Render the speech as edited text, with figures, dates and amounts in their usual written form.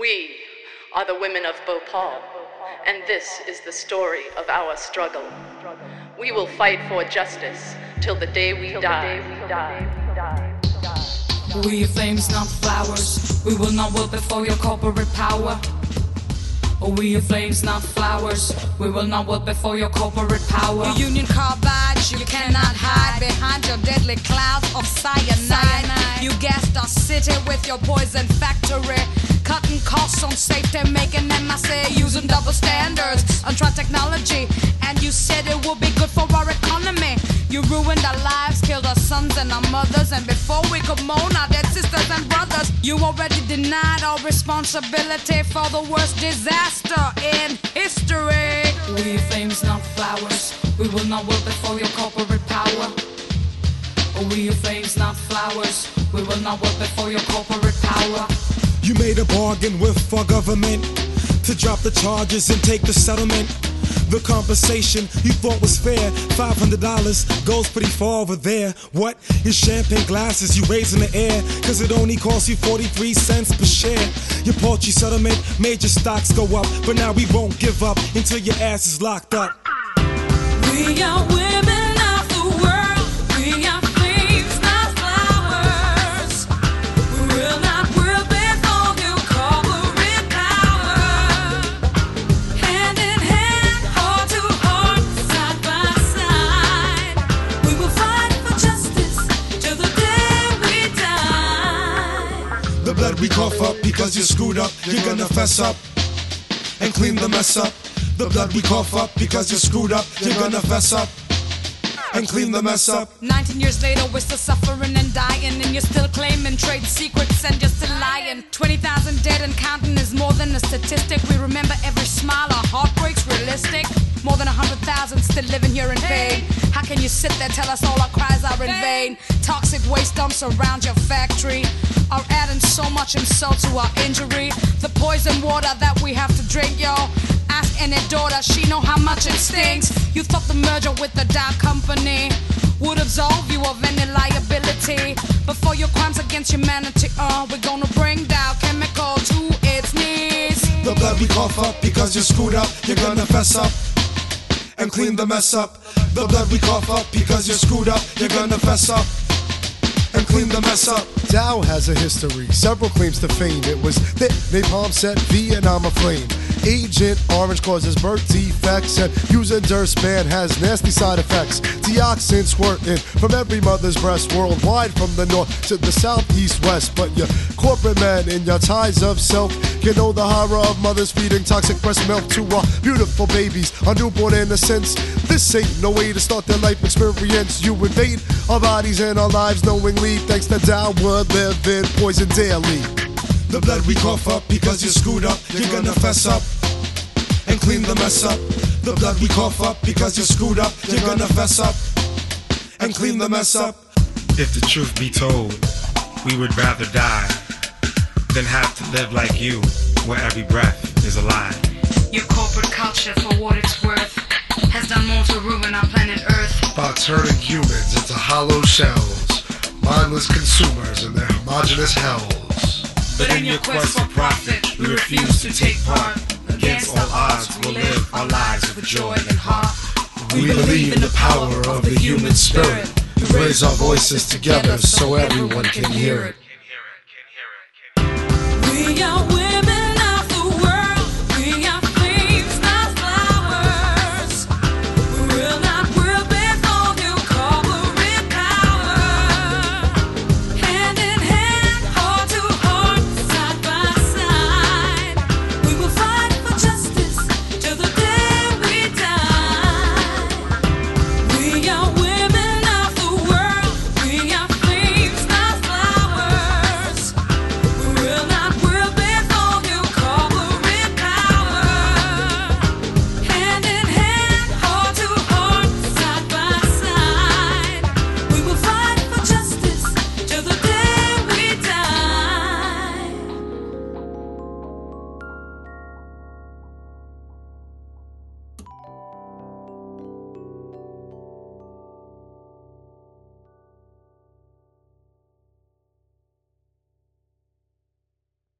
We are the women of Bhopal, and this is the story of our struggle. We will fight for justice till the day we die. We are flames, not flowers. We will not wilt before your corporate power. We are flames, not flowers. We will not wilt before your corporate power. Your Union Carbide, you cannot hide behind your deadly clouds of cyanide. You gassed our city with your poison factory, cutting costs on safety, making them, I say, using double standards on technology. And you said it would be good for our economy. You ruined our lives, killed our sons and our mothers, and before we could mourn our dead sisters and brothers, you already denied our responsibility for the worst disaster in history. We are flames, not flowers. We will not wilt before your corporate power. We are flames, not flowers. We will not wilt before your corporate power. You made a bargain with our government to drop the charges and take the settlement. The compensation you thought was fair, $500 goes pretty far over there. What? Your champagne glasses you raise in the air, cause it only costs you 43 cents per share. Your paltry settlement made your stocks go up, but now we won't give up until your ass is locked up. We are women of the world. We are flames, not flowers. We will not wilt before your corporate power. Hand in hand, heart to heart, side by side. We will fight for justice till the day we die. The blood we cough up because you screwed up, you're gonna fess up and clean the mess up. The blood we cough up because you screwed up, you're gonna fess up and clean the mess up. 19 years later, we're still suffering and dying, and you're still claiming trade secrets and you're still lying. 20,000 dead and counting is more than a statistic. We remember every smile, our heartbreaks realistic. More than 100,000 still living here in pain. How can you sit there, tell us all our cries are in vain? Toxic waste dumps around your factory are adding so much insult to our injury. The poison water that we have to drink, y'all. Ask any daughter, she know how much it stings. You thought the merger with the Dow Company would absolve you of any liability, but for your crimes against humanity, we're gonna bring Dow Chemical to its knees. The blood we cough up because you screwed up, you're gonna fess up and clean the mess up. The blood we cough up because you screwed up, you're gonna fess up and clean the mess up. Dow has a history, several claims to fame. It was that napalm set Vietnam aflame. Agent Orange causes birth defects, and using Durspan has nasty side effects. Dioxin squirting from every mother's breast worldwide, from the north to the south, east, west. But your corporate men in your ties of self can know the horror of mothers feeding toxic breast milk to our beautiful babies, our newborn innocence. This ain't no way to start their life experience. You invade our bodies and our lives knowingly, thanks to Dow we're living poison daily. The blood we cough up because you screwed up, you're gonna fess up and clean the mess up. The blood we cough up because you screwed up, you're gonna fess up and clean the mess up. If the truth be told, we would rather die than have to live like you, where every breath is a lie. Your corporate culture, for what it's worth, has done more to ruin our planet Earth. By turning humans into hollow shells, mindless consumers in their homogeneous hells. But in your quest for profit, we refuse to take part. Against all odds, we'll live our lives with joy and heart. We believe in the power of the human spirit. We raise our voices together so everyone can hear it.